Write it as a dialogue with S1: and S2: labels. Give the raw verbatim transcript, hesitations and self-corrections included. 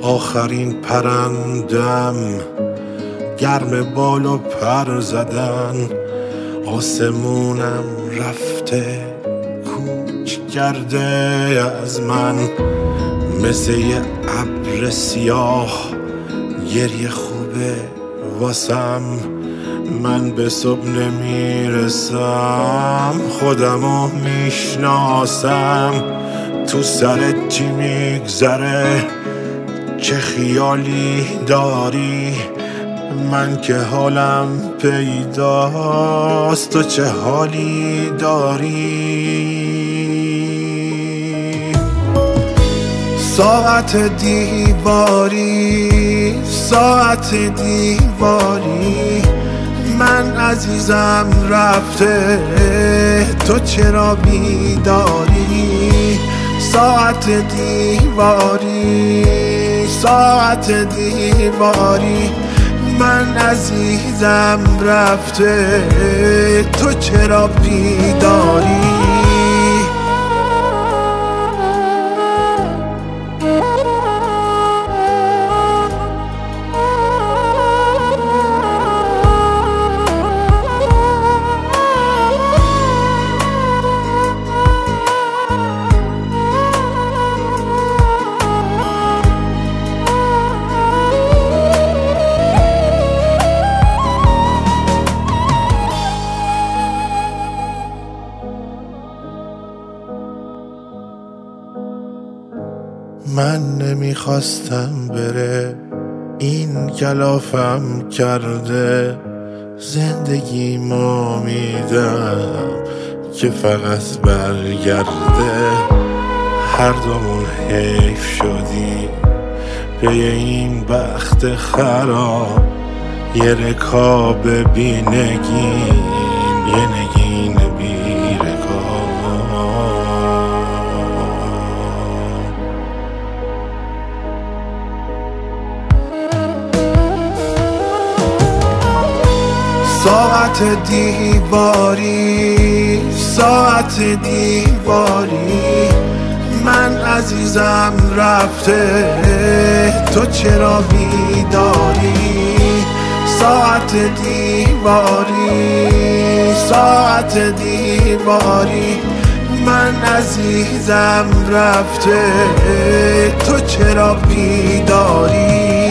S1: آخرین پرندم گرم بال و پر زدن، آسمونم رفته کوچ کرده از من، مثل یه ابر سیاه گریه خوبه واسم. من به صبح نمیرسم، خودمو میشناسم، تو سرت چی میگذره، چه خیالی داری، من که حالم پیداست، تو چه حالی داری. ساعت دیواری، ساعت دیواری، من عزیزم رفته، تو چرا بیداری. ساعت دیواری، ساعت دیواری، من عزیزم رفته، تو چرا بیداری. من نمیخواستم بره، این کلافم کرده، زندگی ما میدم که فقط برگرده. هر دومون حیف شدی به این بخت خراب، یه رکاب بی نگین، یه نگین بی رکاب. ساعت دیواری، ساعت دیواری، من عزیزم رفته، تو چرا بیداری. ساعت دیواری، ساعت دیواری، من عزیزم رفته، تو چرا بیداری.